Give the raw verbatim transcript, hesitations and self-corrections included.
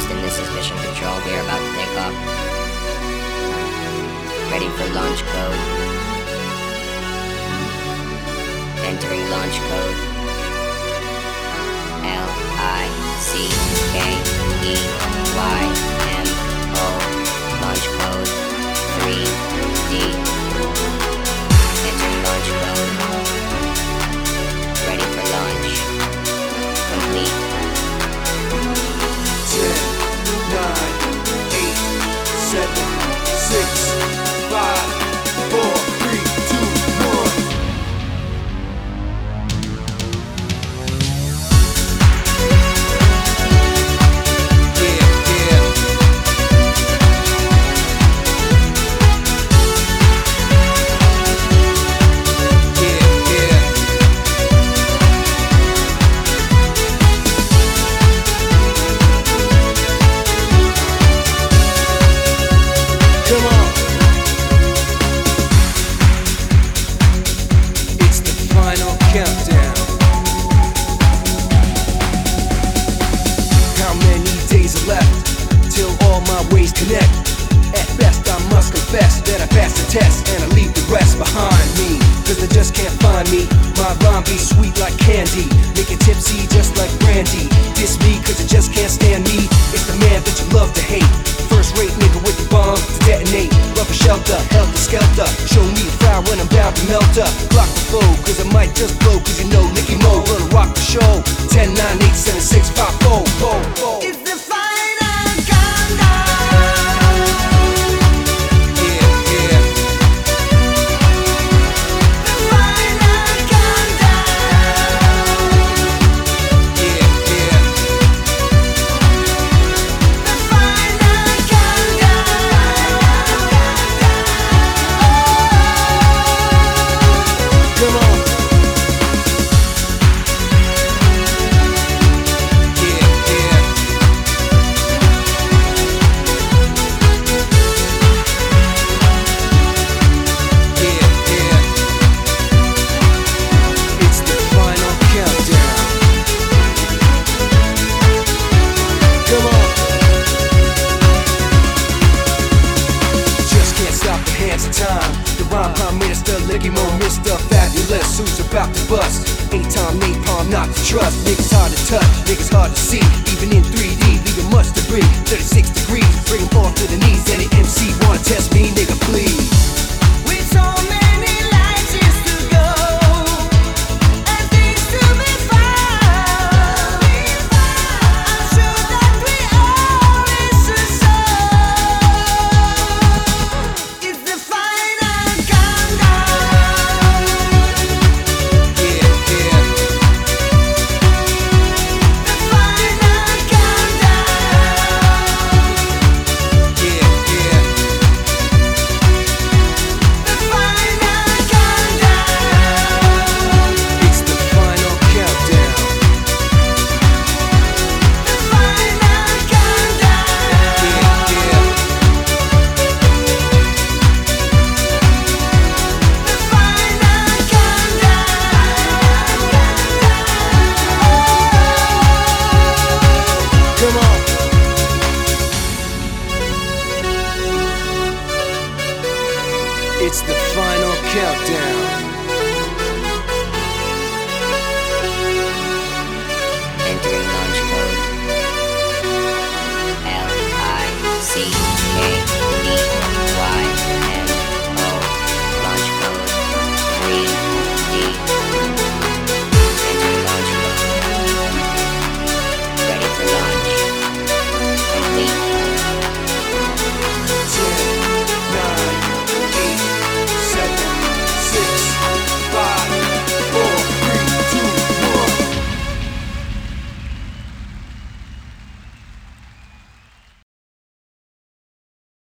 Houston, this is Mission Control. We are about to take off. Ready for launch code. Entering launch code. L I C K E Y M O. Launch code three D. Entering launch code. Ready for launch. Complete. ten, nine, eight, seven, six, five, four, three, two, one. Yeah, yeah. Yeah, yeah. Come on. It's the final countdown. How many days are left till all my ways connect? At best I must confess that I passed the test and I leave the rest behind me, cause they just can't find me. My rhyme be sweet like candy, make it tipsy just like brandy. Diss me cause you just can't stand me. It's the man that you love to hate, first rate nigga with the bomb to detonate. Rough a shelter, helter skelter, show me a fire when I'm bound to melt up. Clock the flow cause I might just blow, cause you know Nicky Mo gonna rock the show. Ten, nine, eight, seven, six, five, four, four, four. It's the final countdown. Yeah, yeah. The final countdown. Yeah, yeah. The final countdown. Come on. Yeah, yeah. Yeah, yeah. It's the final countdown. Come on. Just can't stop the hands of time. The rhyme prime minister, Licky Mo, Mister Fabulous, who's about to bust. Anytime napalm, not to trust. Niggas hard to touch, niggas hard to see. Even in three D, leaving much debris. thirty-six